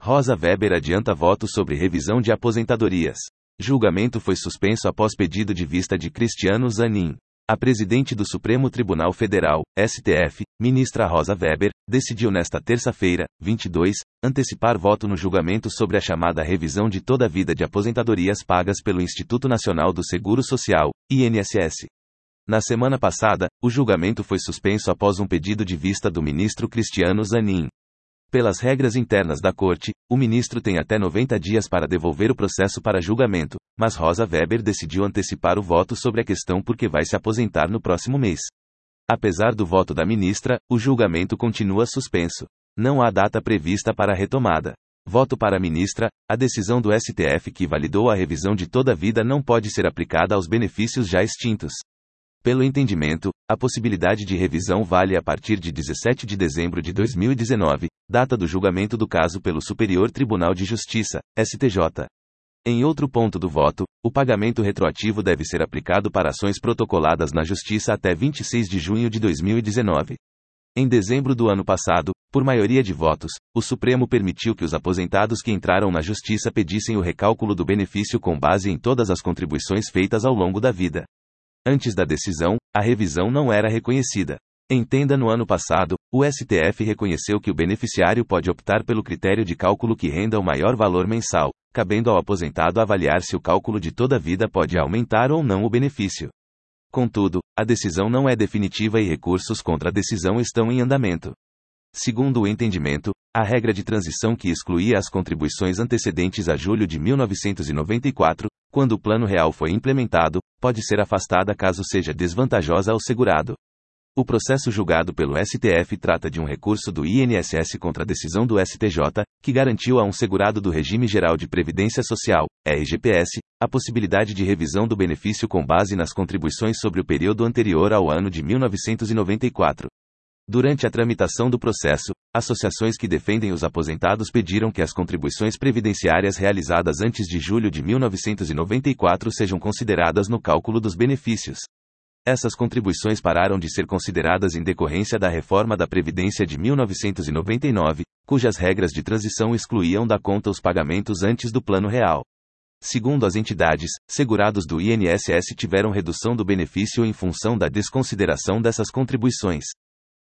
Rosa Weber adianta voto sobre revisão de aposentadorias. Julgamento foi suspenso após pedido de vista de Cristiano Zanin. A presidente do Supremo Tribunal Federal, STF, ministra Rosa Weber, decidiu nesta terça-feira, 22, antecipar voto no julgamento sobre a chamada revisão de toda a vida de aposentadorias pagas pelo Instituto Nacional do Seguro Social, INSS. Na semana passada, o julgamento foi suspenso após um pedido de vista do ministro Cristiano Zanin. Pelas regras internas da Corte, o ministro tem até 90 dias para devolver o processo para julgamento, mas Rosa Weber decidiu antecipar o voto sobre a questão porque vai se aposentar no próximo mês. Apesar do voto da ministra, o julgamento continua suspenso. Não há data prevista para a retomada. Voto para a ministra: a decisão do STF que validou a revisão de toda a vida não pode ser aplicada aos benefícios já extintos. Pelo entendimento, a possibilidade de revisão vale a partir de 17 de dezembro de 2019, data do julgamento do caso pelo Superior Tribunal de Justiça, STJ. Em outro ponto do voto, o pagamento retroativo deve ser aplicado para ações protocoladas na Justiça até 26 de junho de 2019. Em dezembro do ano passado, por maioria de votos, o Supremo permitiu que os aposentados que entraram na Justiça pedissem o recálculo do benefício com base em todas as contribuições feitas ao longo da vida. Antes da decisão, a revisão não era reconhecida. Entenda, no ano passado, o STF reconheceu que o beneficiário pode optar pelo critério de cálculo que renda o maior valor mensal, cabendo ao aposentado avaliar se o cálculo de toda a vida pode aumentar ou não o benefício. Contudo, a decisão não é definitiva e recursos contra a decisão estão em andamento. Segundo o entendimento, a regra de transição que excluía as contribuições antecedentes a julho de 1994, quando o Plano Real foi implementado, pode ser afastada caso seja desvantajosa ao segurado. O processo julgado pelo STF trata de um recurso do INSS contra a decisão do STJ, que garantiu a um segurado do Regime Geral de Previdência Social, RGPS, a possibilidade de revisão do benefício com base nas contribuições sobre o período anterior ao ano de 1994. Durante a tramitação do processo, associações que defendem os aposentados pediram que as contribuições previdenciárias realizadas antes de julho de 1994 sejam consideradas no cálculo dos benefícios. Essas contribuições pararam de ser consideradas em decorrência da reforma da Previdência de 1999, cujas regras de transição excluíam da conta os pagamentos antes do Plano Real. Segundo as entidades, segurados do INSS tiveram redução do benefício em função da desconsideração dessas contribuições.